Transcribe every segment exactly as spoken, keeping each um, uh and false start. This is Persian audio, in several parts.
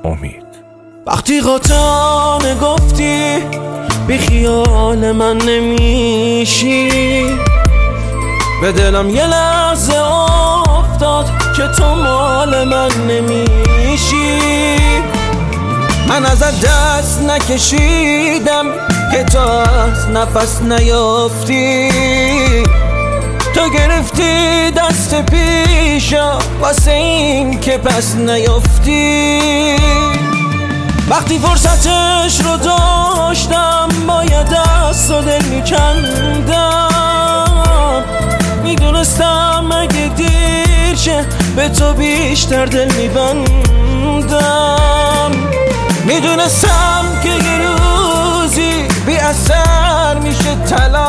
امید. وقتی قاطعانه گفتی بی خیال من نمیشی، به دلم یه لحظه افتاد که تو مال من نمیشی. من ازت دست نکشیدم که تو از نفس نیافتی، تو گرفتی دست پیشم واسه این که پس نیافتی. وقتی فرصتش رو داشتم باید دست و دل میکندم، میدونستم اگه دیر شه به تو بیشتر دل میبندم. میدونستم که یه روزی بی اثر میشه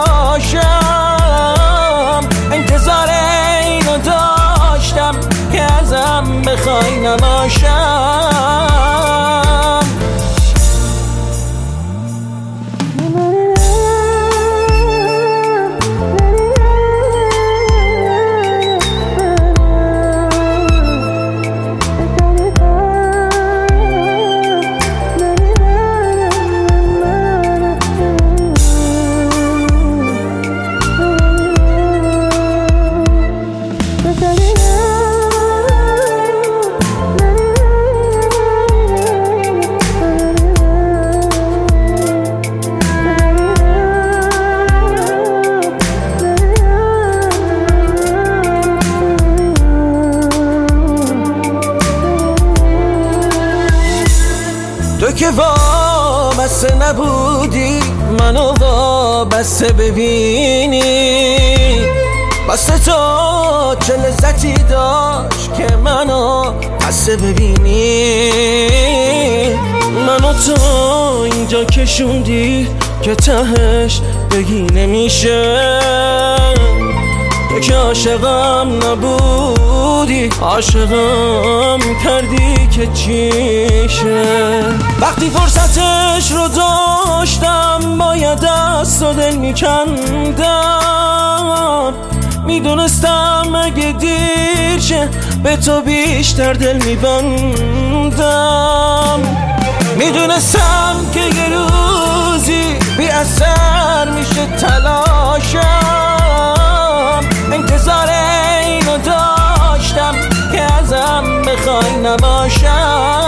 تلاشم، انتظار اینو داشتم که ازم بخوای نباشم. تو که وابسته نبودی منو وابسته ببینی، واسه تو چه لذتی داشت که منو بسته ببینی. منو تو اینجا کشوندی که تهش بگی نمیشه، تو که عاشقم نبودی عاشقم کردی که چیشه. وقتی فرصتش رو داشتم باید دست و دل میکندم، میدونستم اگه دیر شه به تو بیشتر دل میبندم. میدونستم که یه روزی بی اثر میشه تلاشم، انتظار اینو داشتم که ازم بخوای نباشم.